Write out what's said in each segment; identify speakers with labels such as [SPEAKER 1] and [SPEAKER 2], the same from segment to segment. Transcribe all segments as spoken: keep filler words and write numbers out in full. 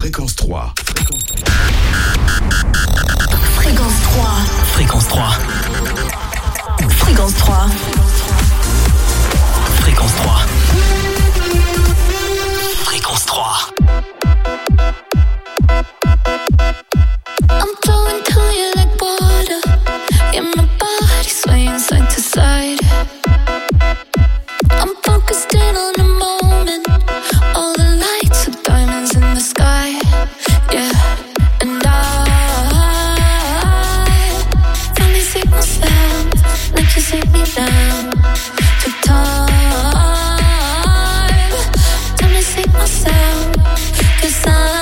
[SPEAKER 1] Fréquence trois.
[SPEAKER 2] Fréquence trois.
[SPEAKER 3] Fréquence trois.
[SPEAKER 2] Fréquence trois.
[SPEAKER 3] Fréquence trois. Fréquence trois.
[SPEAKER 4] I'm flowing to you like water. Yeah, my body swaying side to side. I'm focused in on the moment. All the lights are diamonds in the sky. Yeah, and I finally see myself. Like you see me now. Took time, time to see myself. 'Cause I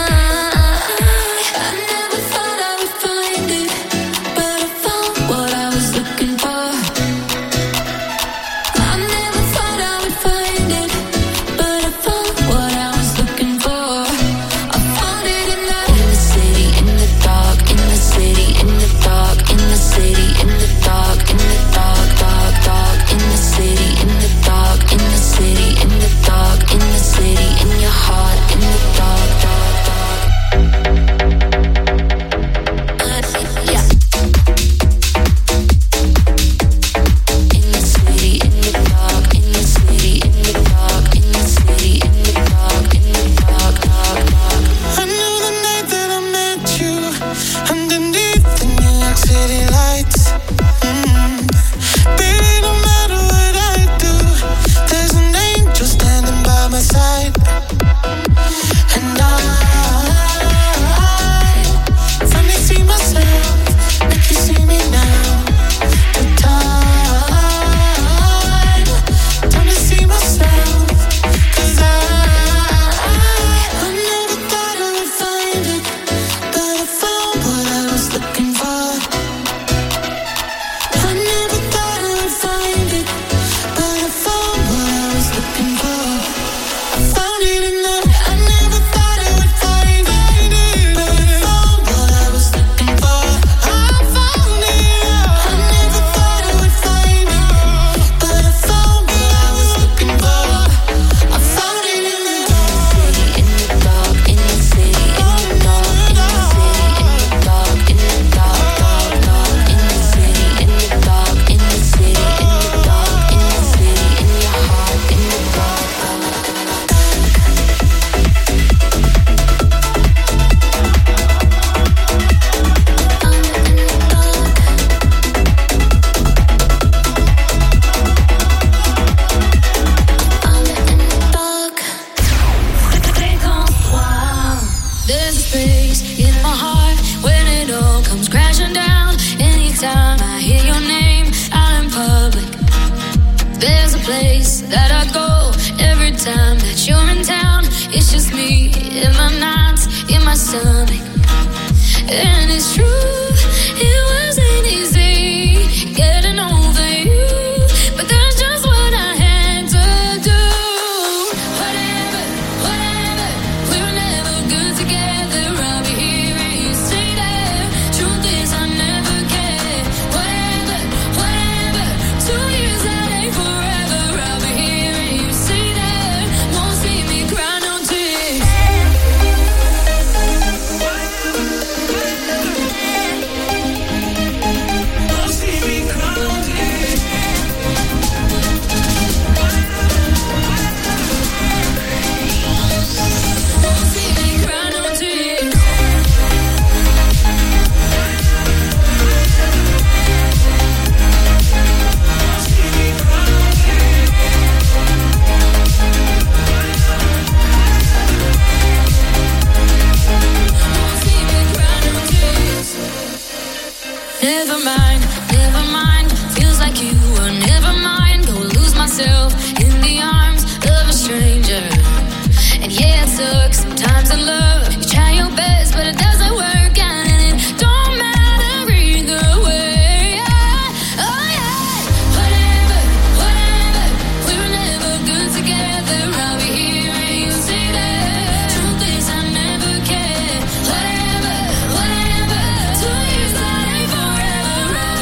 [SPEAKER 4] forever.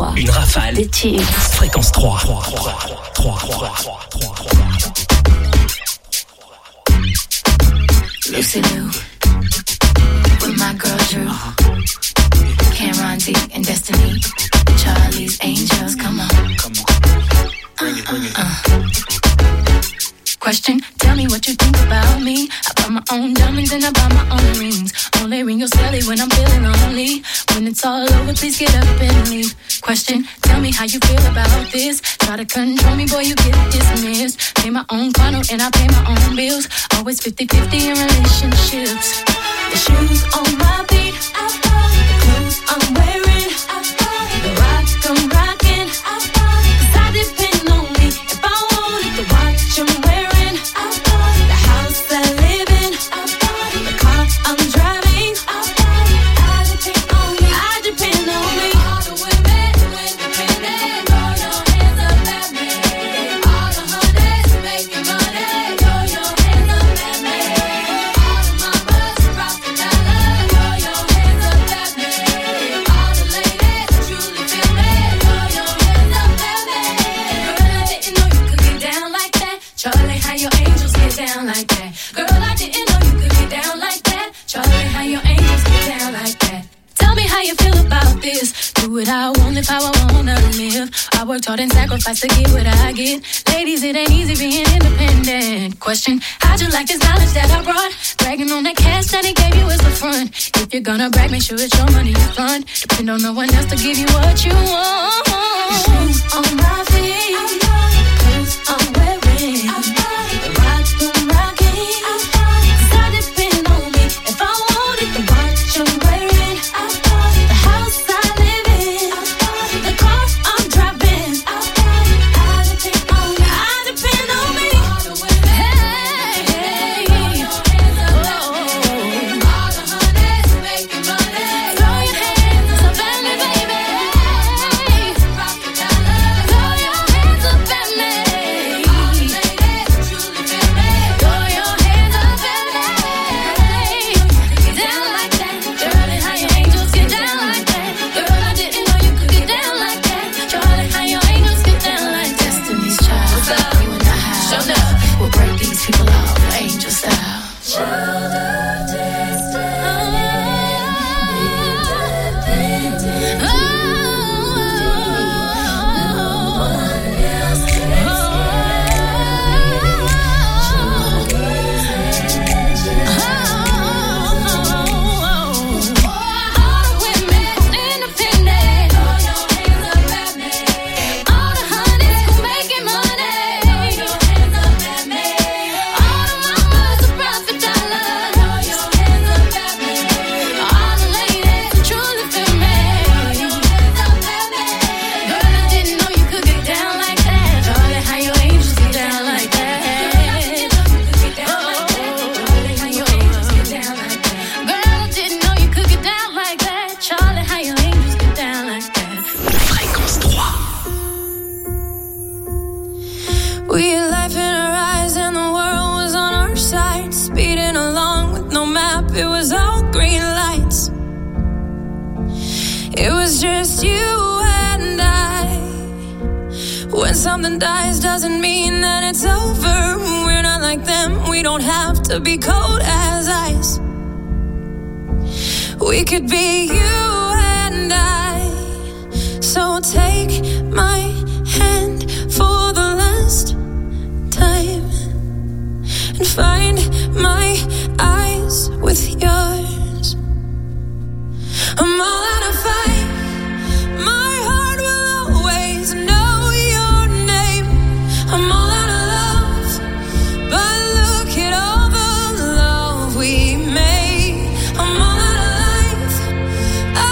[SPEAKER 2] trois.
[SPEAKER 3] Une rafale.
[SPEAKER 2] Des tubes.
[SPEAKER 3] Fréquence trois. trois, trois, trois, trois, trois, trois.
[SPEAKER 1] Lucy Lou, with my girl Drew, Cameron D and Destiny, Charlie's Angels, come on.
[SPEAKER 3] Come on. Bring it, bring it.
[SPEAKER 1] Uh, uh. Question, tell me what you think about me. I buy my own diamonds and I buy my own rings. Only ring your celly when I'm feeling lonely. When it's all over, please get up and leave. Question, tell me how you feel about this. Try to control me, boy, you get dismissed. Pay my own condo and I pay my own bills. Always fifty-fifty in relationships. The shoes on my feet, I buy. The clothes I'm wearing, I buy. The rock I'm rocking, I buy. Cause I depend on me. If I wanted the watch I'm wearing, the house I live in, the car I'm driving, I depend on me, I depend on me. All the women who independent, throw your hands up at me. All the honeys making money, throw your hands up at me. All the mamas rockin' dollars, throw your hands up at me. All the ladies who truly feel me, throw your hands up at me. Girl, I didn't know you could get down like that. Charlie, how your angels get down like that? Girl, I didn't know you could get down like that. Charlie, how your angels get down like that? Tell me how you feel about this. Do what I want, live how I wanna live. I worked hard and sacrificed to get what I get. Ladies, it ain't easy being independent. Question, how'd you like this knowledge that I brought? Bragging on that cash that he gave you is the front. If you're gonna brag, make sure it's your money you fund. Depend on no one else to give you what you want. Shoes on my feet, clothes I'm wearing, the rock I'm rocking, cause I depend on me. If I wanted the watch I'm wearing, the house I live in, the car I'm driving, I depend on me, I depend on me. Hey, hey, oh, all the honeys making money, throw your hands up at me, baby. Throw your hands up at me. All the ladies who truly feel me, throw your hands up at me. Get down like that, girl, and how your angels get down like that. Girl, I didn't know you could get down like that. Charlie, how your angels get down like that. Destiny's Child, what's up? You and I have, show up. We'll break these people off, angel style. Child of destiny. We had life in our eyes and the world was on our side. Speeding along with no map, it was all green lights. It was just you and I. When something dies doesn't mean that it's over. We're not like them, we don't have to be cold as ice. We could be you and I. So take my hand for the last time and find my eyes with yours. I'm all out of fight. My heart will always know your name. I'm all out of love, but look at all the love we made. I'm all out of life.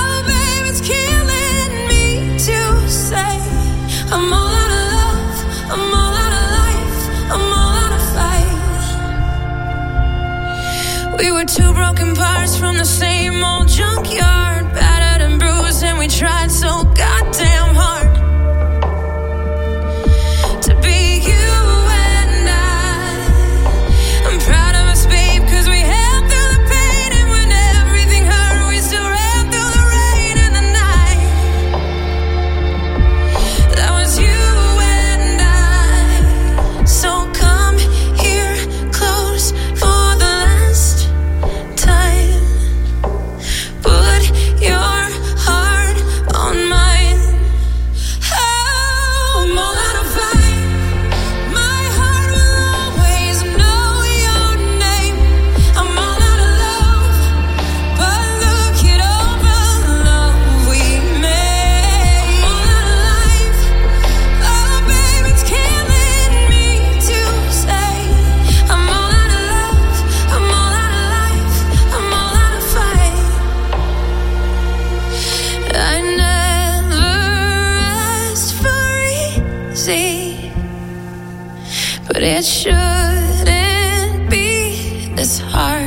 [SPEAKER 4] but it shouldn't be this hard.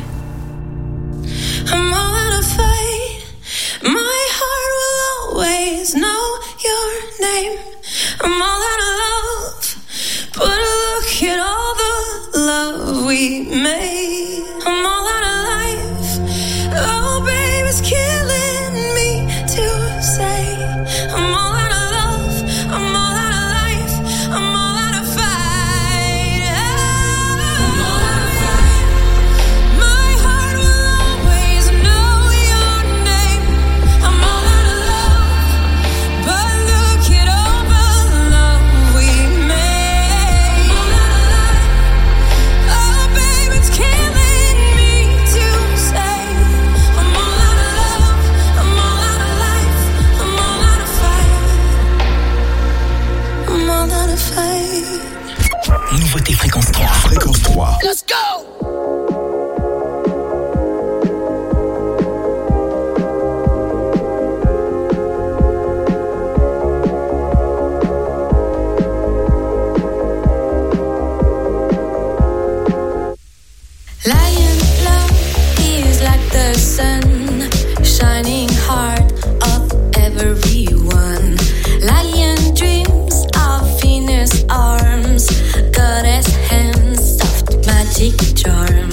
[SPEAKER 4] I'm all out of fight. My heart will always know your name. I'm all out of love, but look at all the love we made. I'm all out of life. Oh, babe, it's killing me to say. I'm all out of love. I'm all out of life. I'm all out of fight. I'm all out of fight. My heart will always know your name. I'm all out of love, but look at all the love we made. I'm all out of life. Oh, babe, it's killing me to say. I'm all out of love. I'm all out of life. I'm all out of fight. I'm all out of fight.
[SPEAKER 3] Nouveauté Fréquence trois.
[SPEAKER 5] Fréquence trois.
[SPEAKER 1] Let's go!
[SPEAKER 4] Lion love is like the sun, shining heart of everyone. Lion dreams of Venus arms, goddess hands, soft magic charm.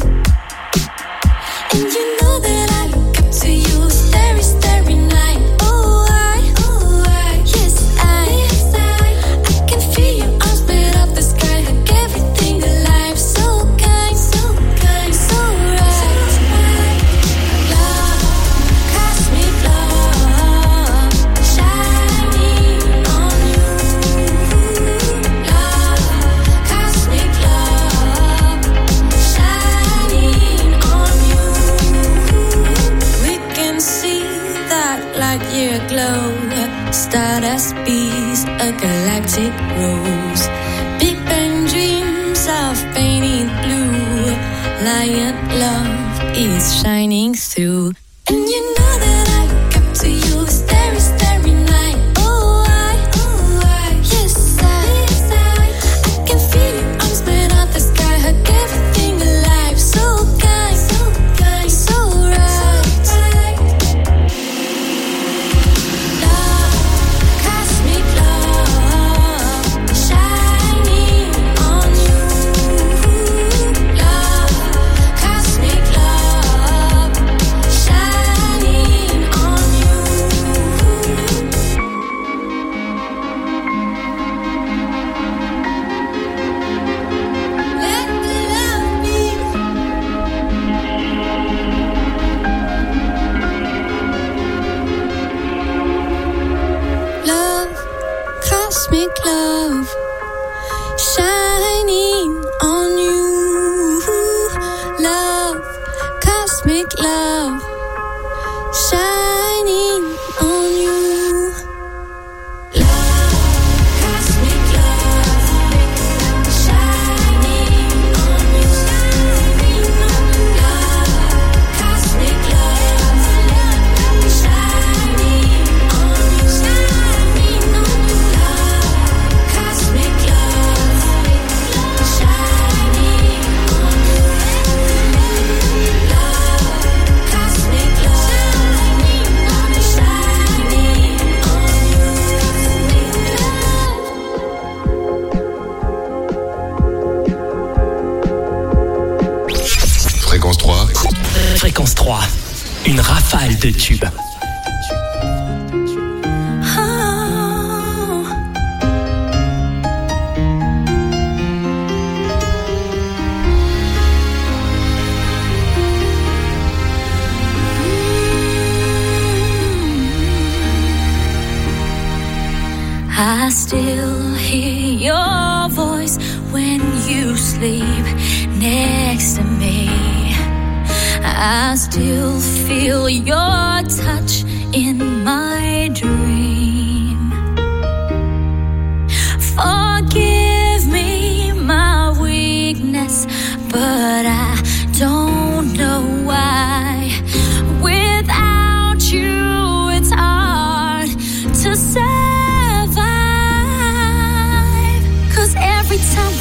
[SPEAKER 4] And you know that I look up to you, starry, starry night. Oh, I, oh, I, yes, I, yes, I, I can feel your arms made of the sky, hug everything alive. So kind, so kind, so right. Love, cosmic love, shining on you. Love, cosmic love, shining on you. We can see that light year glow, stardust bees, a galactic rose. Big Bang dreams of painted blue. Lion love is shining through. And you know that I look up to you, starry, starry night. Oh, I, oh, I, yes, I, yes, I, I can feel your arms made of the sky, hug everything alive. So kind, so kind, so right. Love, cosmic love, shining on you. Love, cosmic love, shining on you. Let the love be. Love, cosmic love, shining on you. Love, cosmic love, shining on you. Love, cosmic love, shining on you. Love, cosmic love, shining on you. Shining on you. Love, cosmic love, shining on you. Love, cosmic love, shining on you.
[SPEAKER 5] Fréquence trois.
[SPEAKER 3] Fréquence trois. Une rafale de tubes.
[SPEAKER 4] Oh. I still hear your voice when you sleep next to me. I still feel your touch in my dream. Forgive me my weakness, but I don't know why. Without you, it's hard to survive. 'Cause every time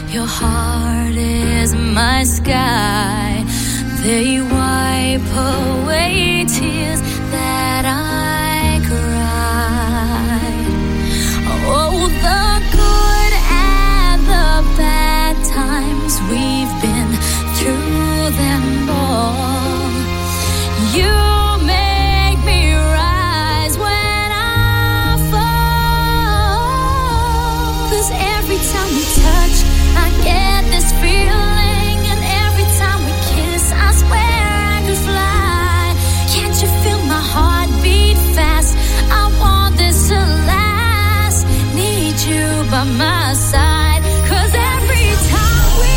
[SPEAKER 1] Your heart is my sky. They wipe away tears that I cried. Oh, the good and the bad times, we've been through them all. You make me rise when I fall. 'Cause every time we touch, I get this feeling, and every time we kiss, I swear I could fly. Can't you feel my heart beat fast? I want this to last. Need you by my side. 'Cause every time we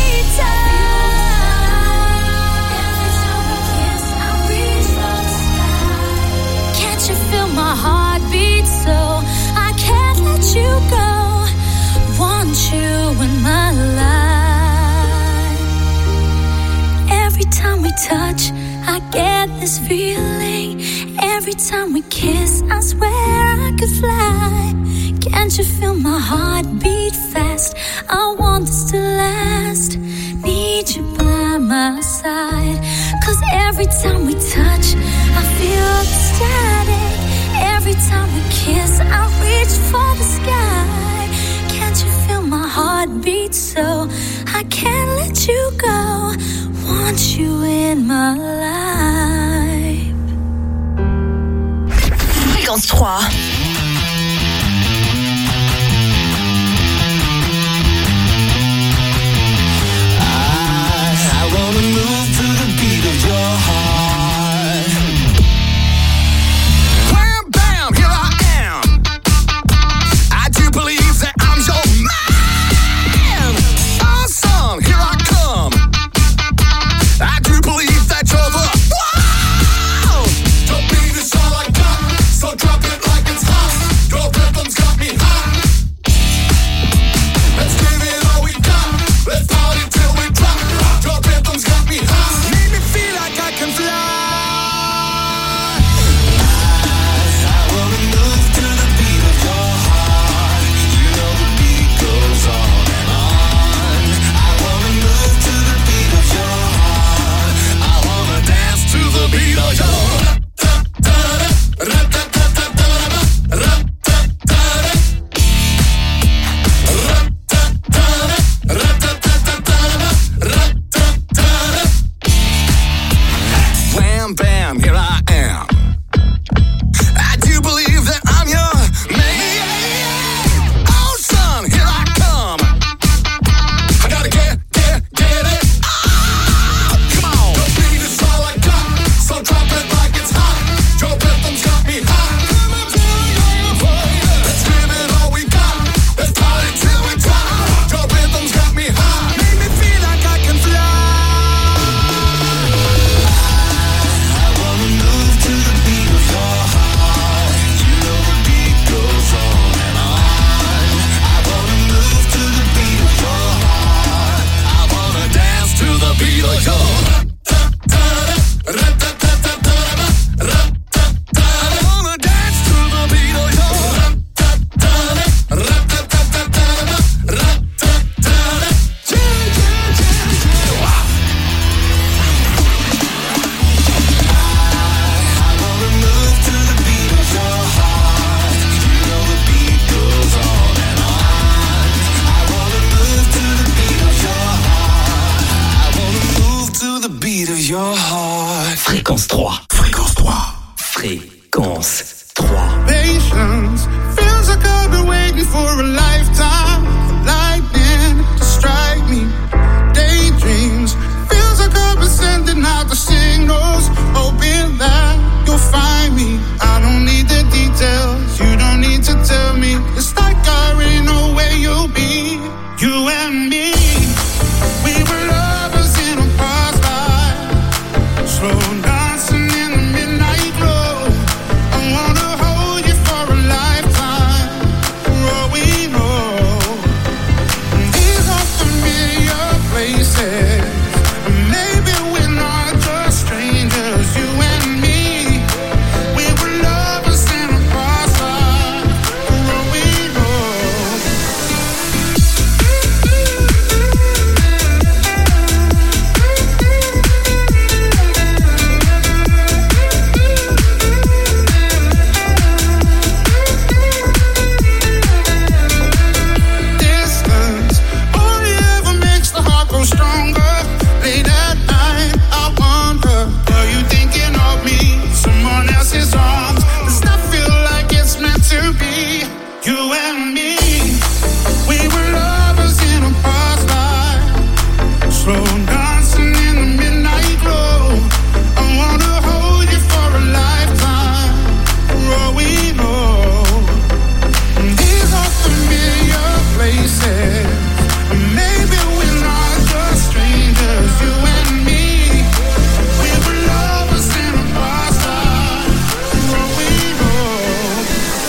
[SPEAKER 1] touch, every time we kiss, I reach for the sky. Can't you feel my heart beat so I can't let you go? Want you in my life. Every time we touch, I get this feeling. Every time we kiss, I swear I could fly. Can't you feel my heart beat fast? I want this to last. Need you by my side. 'Cause every time we touch, I feel ecstatic. Every time we kiss, I reach for the sky. Can't you feel my heart beat so I can't let you go? Want you in my life.
[SPEAKER 2] Fréquence trois.
[SPEAKER 3] I wanna move to the beat of your heart. Wham, bam, here I am. I do believe that I'm your man. Awesome, here I come. I do believe that you're the wow. The beat is all I got, so drop it like it's hot. Your rhythm's got me hot. Let's give it all we got. Let's party till we drop. Your rhythm's got me hot. Make me feel like I can fly. I wanna move to the beat of your heart. You know the beat goes on and on. I wanna move to the beat of your heart. I wanna dance to the beat of your heart. Wham, bam, here I am. I do believe that I'm your man. Oh, son, here I come. I gotta get, get, get it. Oh, come on. The beat is all I got, so drop it like it's hot. Your rhythm's got me hot. Let's give it all we got. Let's party till we drop. Your rhythm's got me hot. Make me feel like I can fly. I wanna move to the beat of your heart. You know the beat goes on and on. I wanna move to the beat of your heart. I wanna dance to the beat of your heart. I wanna dance to the beat of your heart. I wanna move to the beat of your heart. You know the beat goes on and on. I wanna move to the beat of your heart. I wanna move to the beat of your heart.
[SPEAKER 6] Fréquence trois. Fréquence trois. Fréquence trois.
[SPEAKER 7] Patience feels like I've been waiting for a lifetime for lightning to strike me. Daydreams feels like I've been sending out the signals, hoping that you'll find me. I don't need the details, you don't need to tell me. It's like I already know where you'll be. You and me, we were lovers in a past life, slow dancing in the midnight glow. I wanna hold you for a lifetime, for all we know. These are familiar places, maybe we're not just strangers. You and me, we were lovers in a past life, for all we know. slow, dancing in the midnight glow. I wanna hold you for a lifetime, growing old. These are familiar places. Maybe we're not just strangers, you and me. We were lovers in a past, growing old.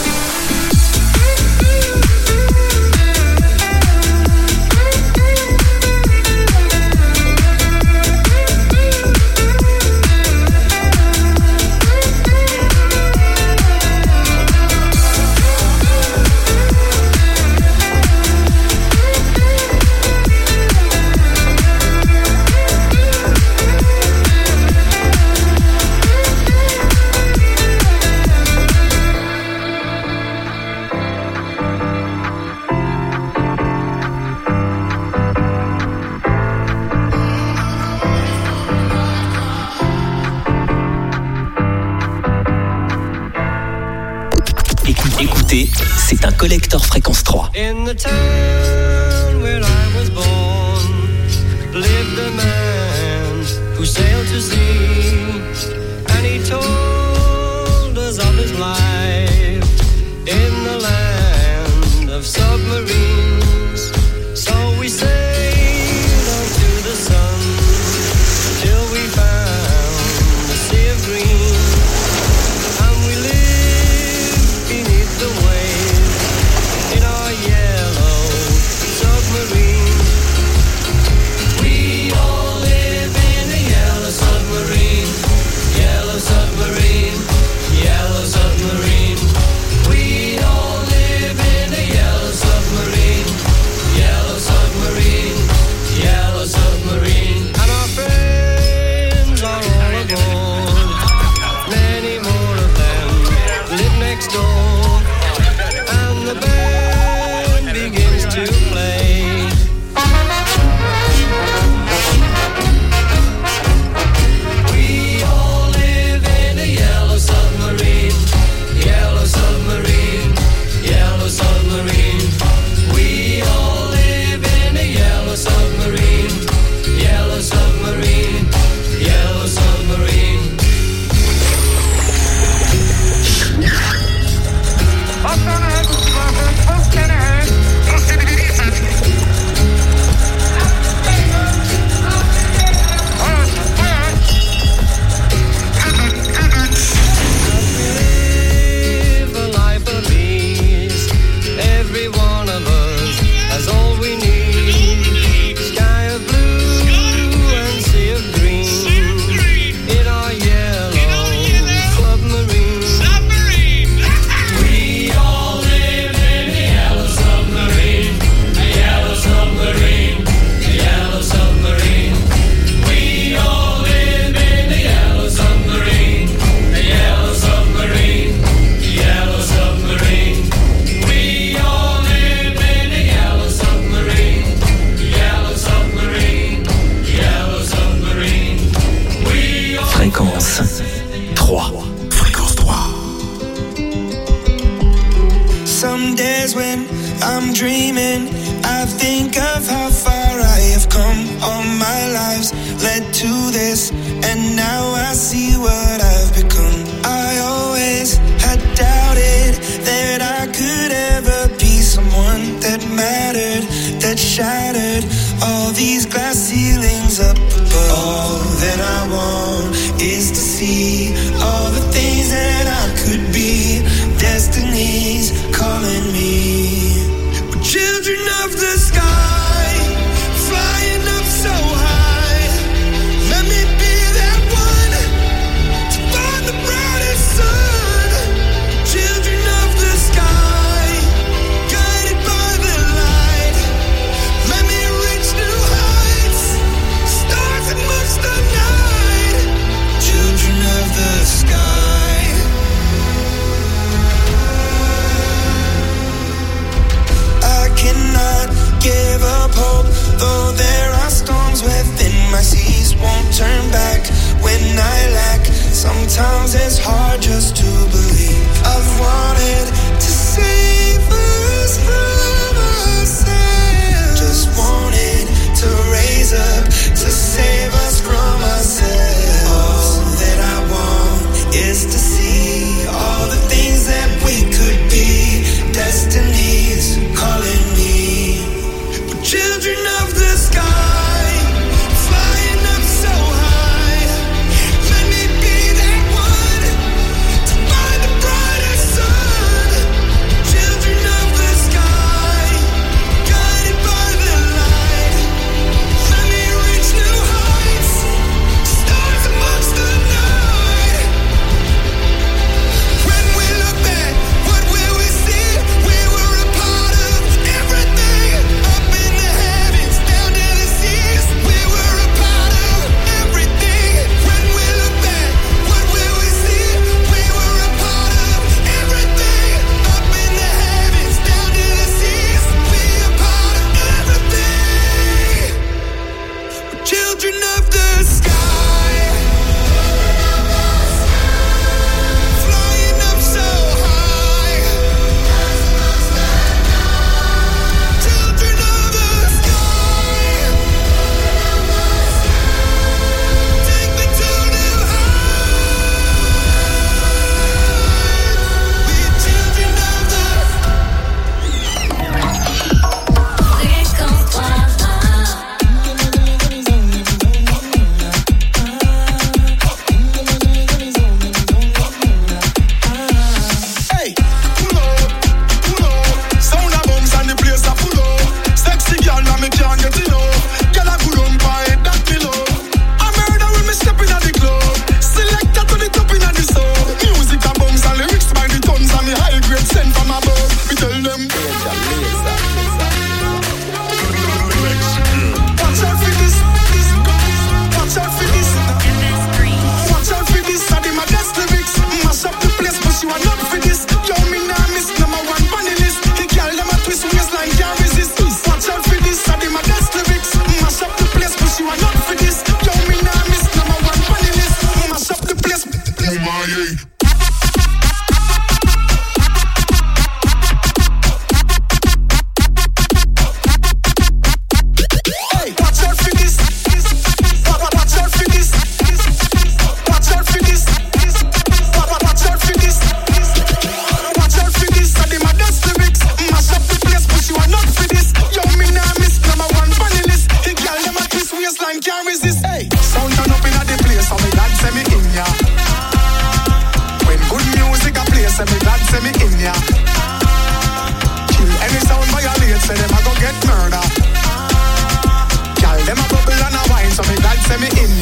[SPEAKER 6] Écoutez, c'est un collector fréquence trois.
[SPEAKER 8] In the town where I was born lived a man who sailed to sea, and he told us of his life in the land of submarines. So we sailed on to the sun till we found the sea of green, and we lived beneath the waves in our yellow submarine. We all live in a yellow submarine, yellow submarine, yellow submarine. We all live in a yellow submarine, yellow submarine, yellow submarine. And our friends are all aboard, many more of them live next door, and the band begins to play. We all live in a yellow submarine, yellow submarine, yellow submarine. We all live in a yellow submarine, yellow submarine, yellow submarine. Live a life of ease. Every one of us has all we need. Sky of blue and sea of green in our yellow submarine. We all live in a yellow submarine, a yellow submarine, a yellow submarine. We all live in a yellow submarine, a yellow submarine, a yellow submarine. We all live in a yellow submarine, yellow submarine, yellow submarine. We all
[SPEAKER 6] Fréquence trois.
[SPEAKER 5] Fréquence trois.
[SPEAKER 9] Some days when I'm dreaming, I think of how far I have come. All my lives led to this, and now I see what I've become. I always had doubted that I could ever be someone that mattered, that shattered all these glass ceilings up above. All that I want is to see all the things that I could be. Destiny's calling me. We're children of the sky, flying up so high. Let me be that one to find the brightest sun. Children of the sky, guided by the light. Let me reach new heights, stars amongst the night. Children of the sky. I cannot give up hope, though there are storms within my seas. Won't turn back when I lack. Sometimes it's hard just to believe. I've wanted to save us from ourselves. Just wanted to raise up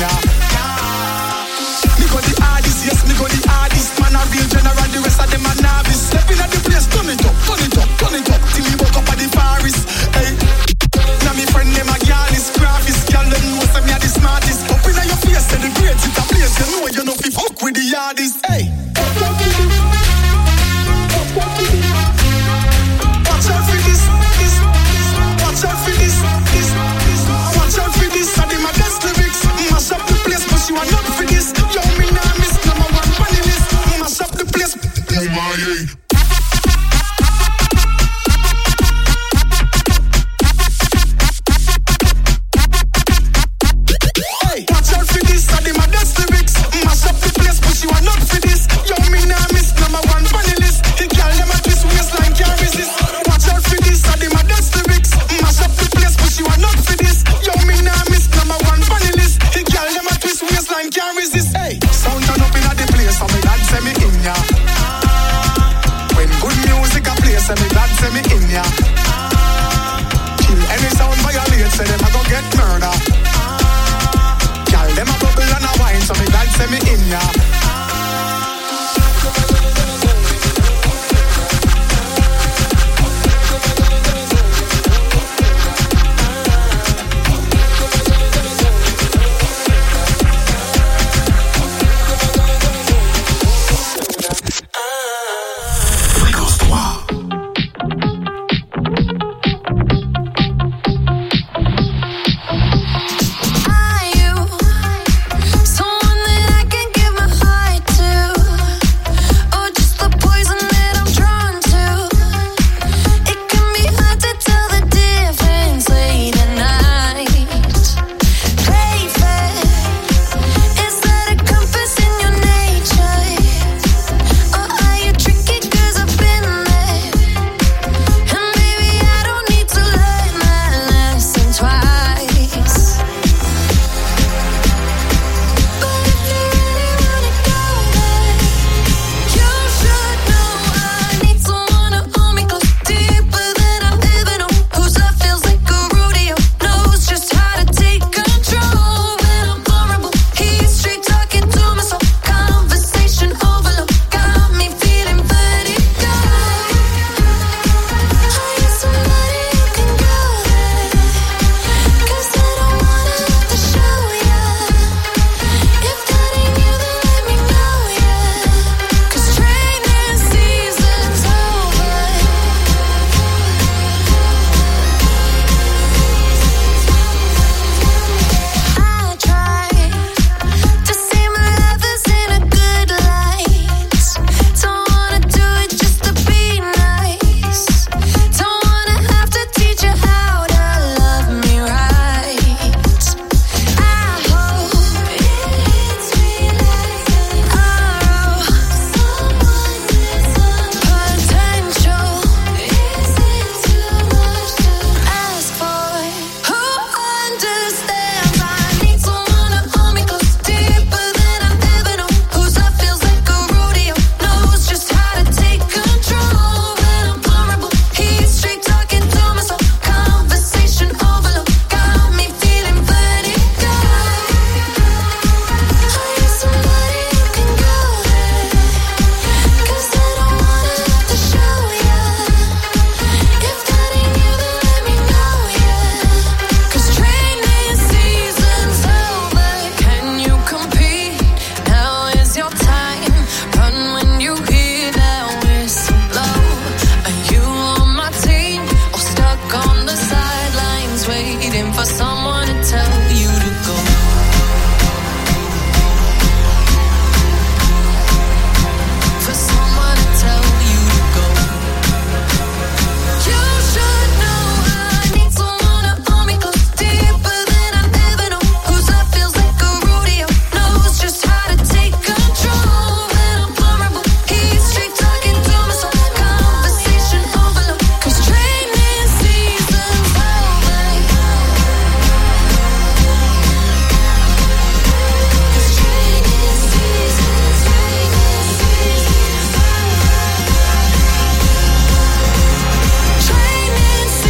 [SPEAKER 7] ya. Me go the hardest, yes, me go the hardest. Man a real general, the rest of them a novice. Step in at the place, turn it up, turn it up, turn it up, till he woke up at the forest. Hey, now me friend them a gyalis, graphist, girl them know say me a the smartest. Up inna your face, say the grades it a place. You know you know fi fuck with the hardest. Hey. Watch out for this, this, watch out for this, this, this, watch out for this. I did my best lyrics, mash up the place, but you are not for this. Yo, me nah miss number one on the list, mash up the place. Oh my yeah.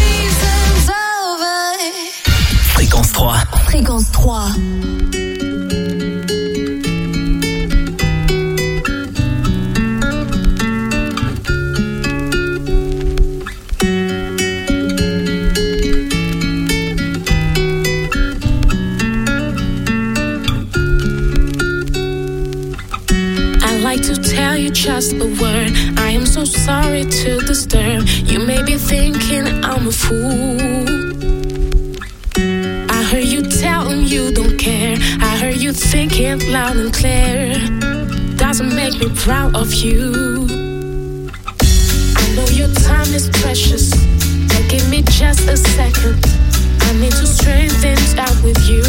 [SPEAKER 2] Fréquence trois. Fréquence trois.
[SPEAKER 1] sorry, just a word. I am so sorry to disturb. You may be thinking I'm a fool. I heard you telling you don't care. I heard you thinking loud and clear. Doesn't make me proud of you. I know your time is precious, but give me just a second. I need to straighten things out with you.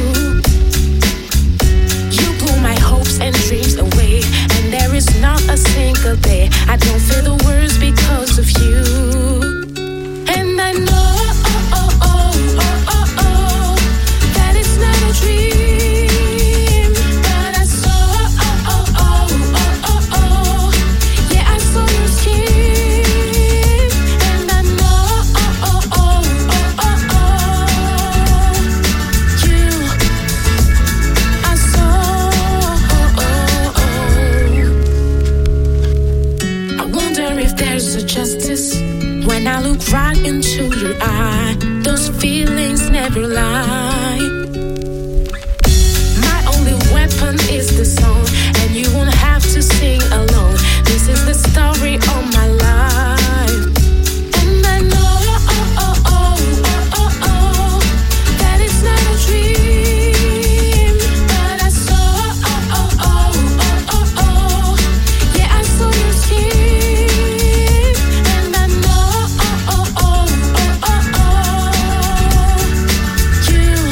[SPEAKER 1] You blew my hopes and dreams away, and there is not a single day I don't feel the words because of you. And I know oh, oh, oh, oh, oh, oh, that it's not a dream, but I saw oh, oh, oh, oh, oh, oh, yeah, I saw your skin. And I know oh, oh, oh, oh, oh, oh, you, I saw oh, oh, oh. I wonder if there's a justice when I look right into your eye. Those feelings never lie. My only weapon is the song, and you won't have to sing alone. This is the story of my life. And I know oh, oh, oh, oh, oh, oh, that it's not a dream, but I saw oh, oh, oh, oh, oh, oh, yeah, I saw your skin. And I know oh, oh, oh, oh, oh, oh, you,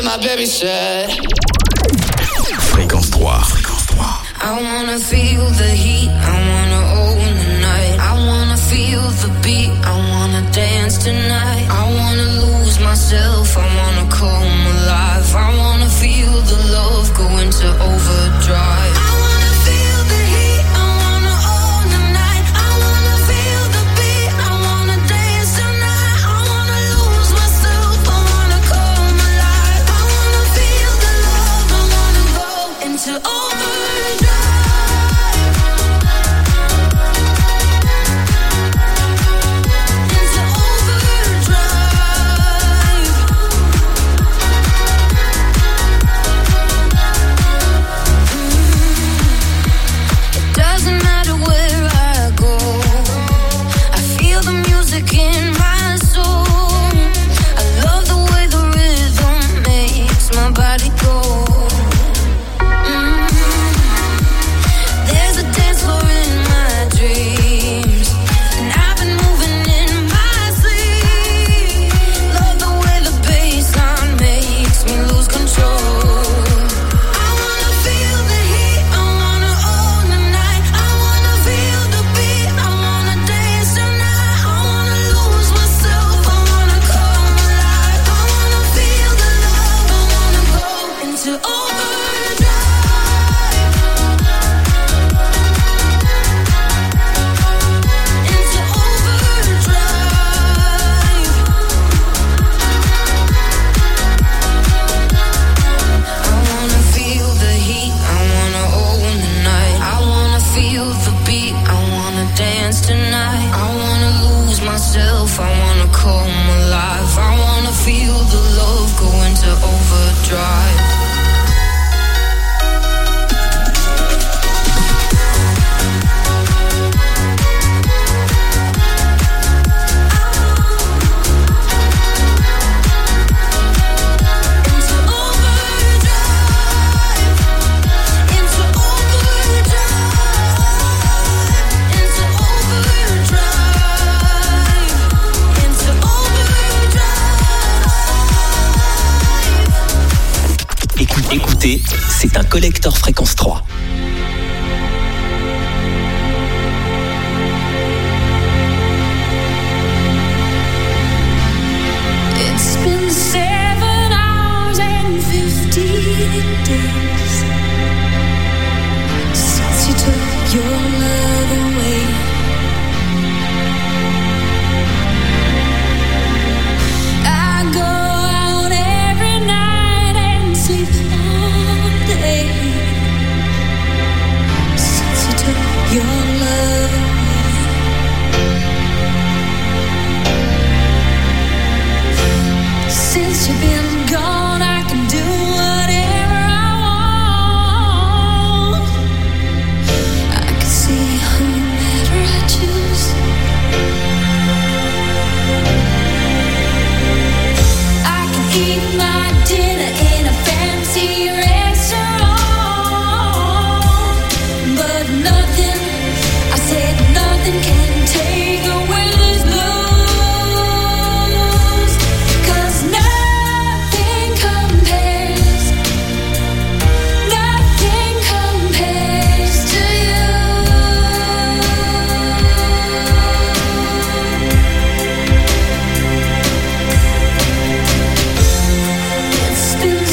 [SPEAKER 10] my baby said.
[SPEAKER 6] Fréquence trois. Fréquence trois.
[SPEAKER 4] I wanna feel the heat, I wanna own the night. I wanna feel the beat, I wanna dance tonight. I wanna lose myself, I wanna come alive. I wanna feel the love go into overdrive. I wanna feel the heat, I wanna own the night. I wanna feel the beat, I wanna dance tonight. I wanna lose myself, I wanna come alive. I wanna feel the love, I wanna go into overdrive.
[SPEAKER 6] C'est un collector fréquence trois.
[SPEAKER 4] It's been seven hours and fifteen days since you took your love away. I go out every night and sleep all day since you took your love away. Since you've been gone, I can do whatever I want. I can see whomever I choose. I can eat my dinner in a fancy restaurant, but nothing, I said nothing can take away this blues. It's been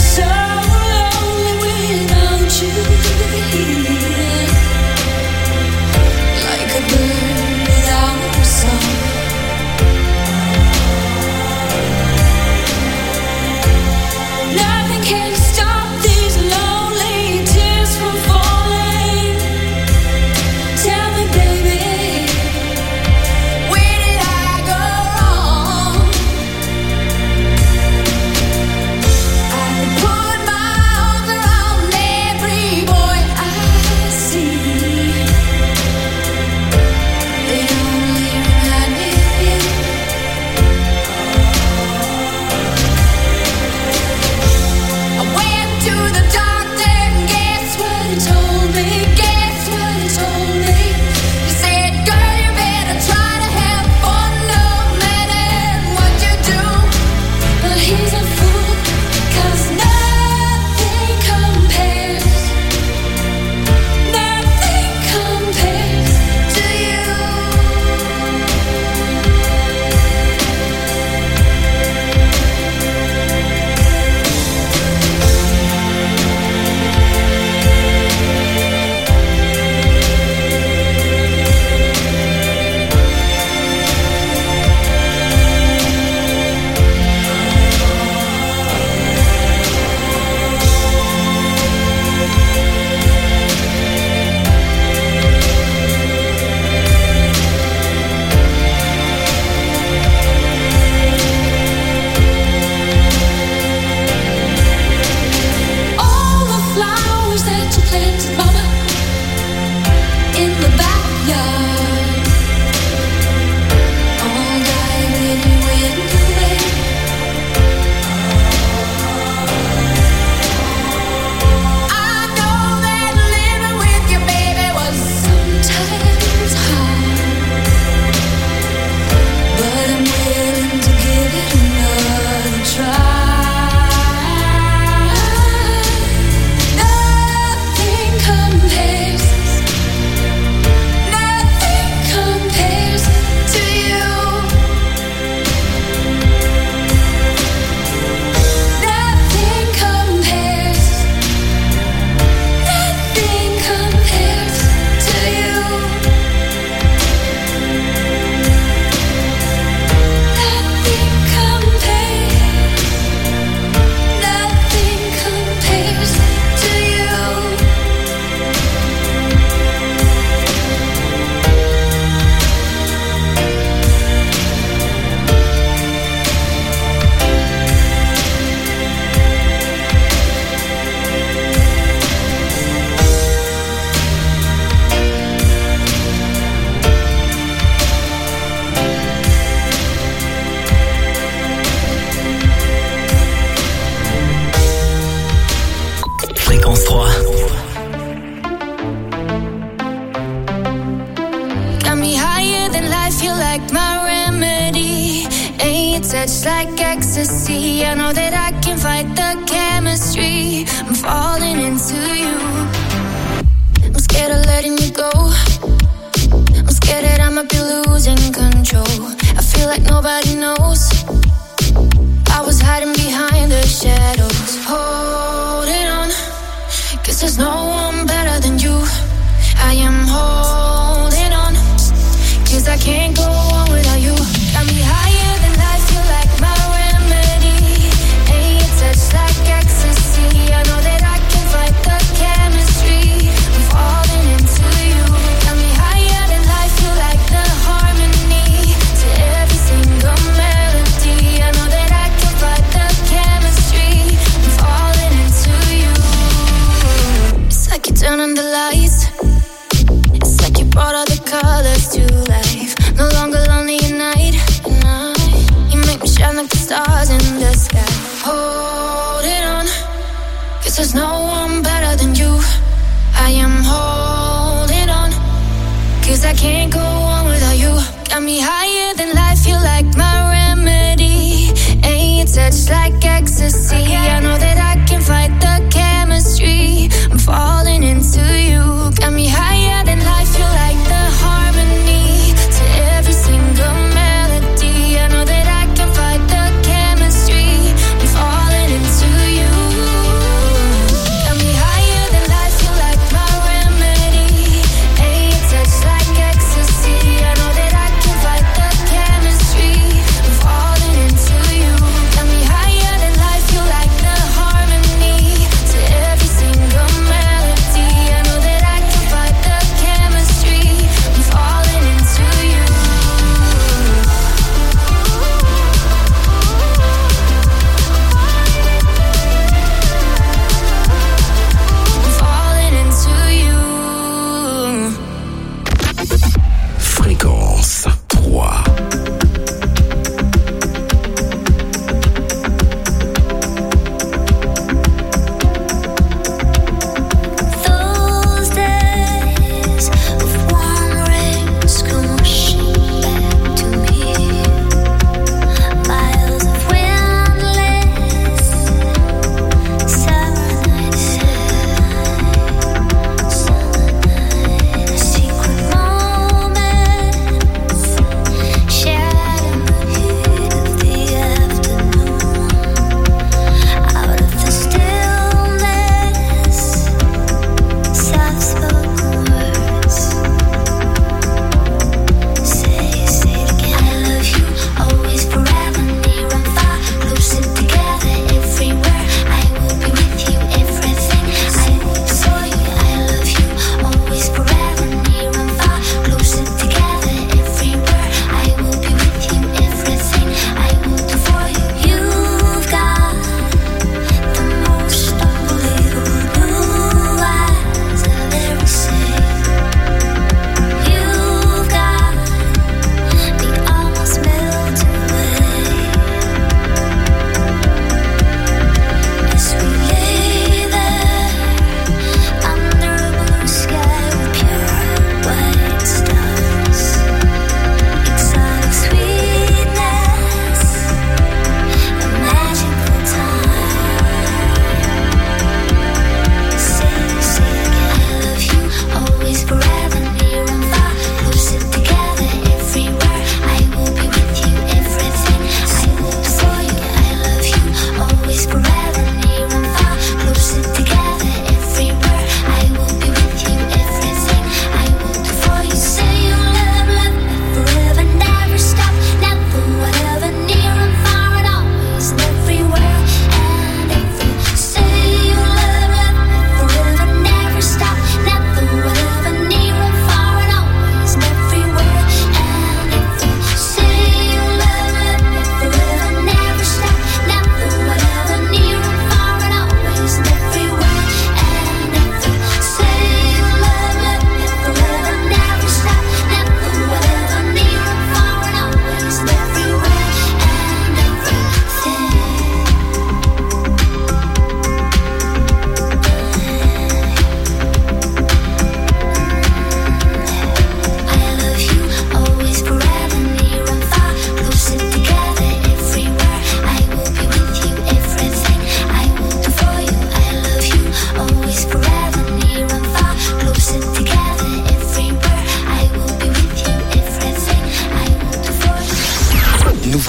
[SPEAKER 4] touch like ecstasy. I know that I can fight the chemistry. I'm falling into you. I'm scared of letting you go. I'm scared that I might be losing control. I feel like nobody knows. I was hiding behind the shadows, holding on, 'cause there's no one better than you. I am holding on, 'cause I can't go on without you. Got me higher than life, feel like my remedy. Ain't your touch like ecstasy. I know that I can fight the chemistry. I'm falling into you. Got me higher than life, feel like the harmony to every single melody. I know that I can fight the chemistry. I'm falling into you. It's like you turn on the lights. It's like you brought all the colors to life. No longer lonely at night, at night. You make me shine like the stars in the sky. Holding on, 'cause there's no one better than you. I am holding on, 'cause I can't go on without you. Got me higher than life, feel like my remedy. Ain't your touch like ecstasy. I know that I can fight the chemistry. I'm falling into you. Got me higher than life, feel like the harmony to every single melody. I know that I can fight the chemistry. I'm falling into you. Got me higher than life, feel like my remedy. Ain't your touch like ecstasy. I know that I can fight the chemistry. I'm falling into you. Got me higher than life, feel like the harmony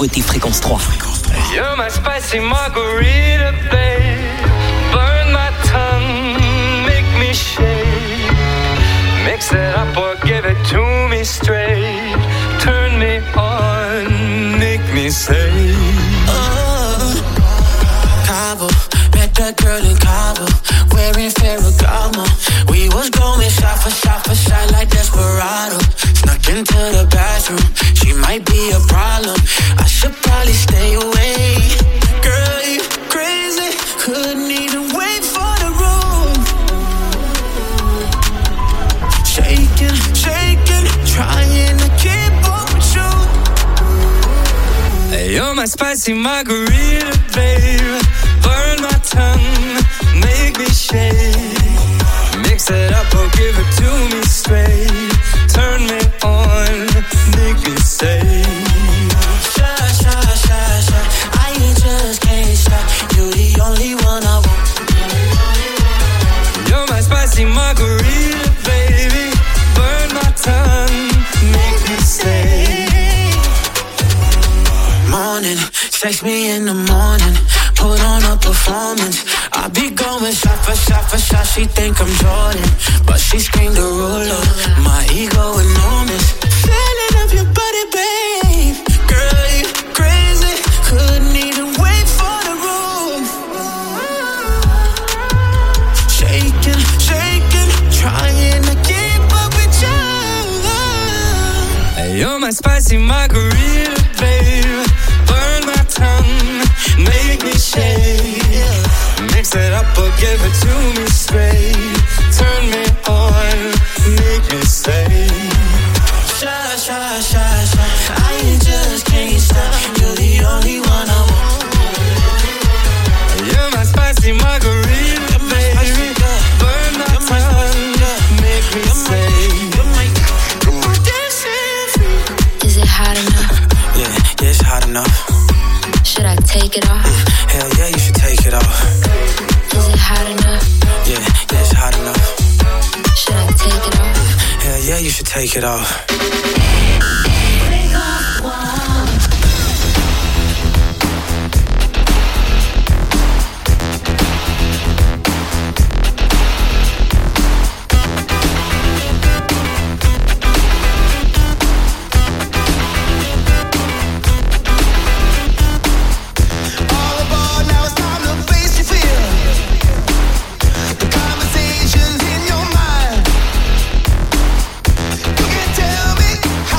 [SPEAKER 6] souhaiter Fréquence trois.
[SPEAKER 8] You're my spicy margarita, babe. Burn my tongue, make me shake. Mix it up or give it to me straight. Turn me on, make me say.
[SPEAKER 9] Oh, Cabo, met that girl in Cabo, wearing Ferragamo. We was going shot for shot for shot like Desperado. Snuck into the bathroom, she might be a problem. I should probably stay away. Girl, you crazy, couldn't even wait for the room. Shaking, shaking, trying to keep up with you.
[SPEAKER 8] Hey, you're my spicy margarita, babe. Burn my tongue, make me shake. Mix it up or give it to me straight. Turn me on, make me say.
[SPEAKER 9] Shy, shy, shy, shy, I just can't stop. You're the only one I want.
[SPEAKER 8] You're my spicy margarita, baby. Burn my tongue, make me say.
[SPEAKER 9] Morning, text me in the morning. Put on a performance. I be going shot for shot for shot. She think I'm Jordan, but she screamed a ruler. My ego enormous. Feeling of your body, babe. Girl, you crazy. Couldn't even wait for the room. Shaking, shaking, trying to keep up with you.
[SPEAKER 8] Hey, you're my spicy margarita, babe. Burn my tongue, make me shake. Mix it up or give it to me straight. Turn me on, make me say.
[SPEAKER 9] Shy, shy, shy, shy, I just can't stop. You're the only one I want.
[SPEAKER 8] You're my spicy margarita, baby. Burn my tongue, make me say.
[SPEAKER 1] Is it hot enough?
[SPEAKER 9] Yeah, yeah, it's hot enough.
[SPEAKER 1] Should I take it off?
[SPEAKER 9] Hell yeah, you should take it off.
[SPEAKER 1] Is it hot enough?
[SPEAKER 9] Yeah, yeah, it's hot enough.
[SPEAKER 1] Should I take it off?
[SPEAKER 9] Hell yeah, you should take it off.
[SPEAKER 3] Conversations in your mind. You can tell me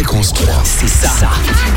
[SPEAKER 5] Fréquence trois.
[SPEAKER 6] C'est ça.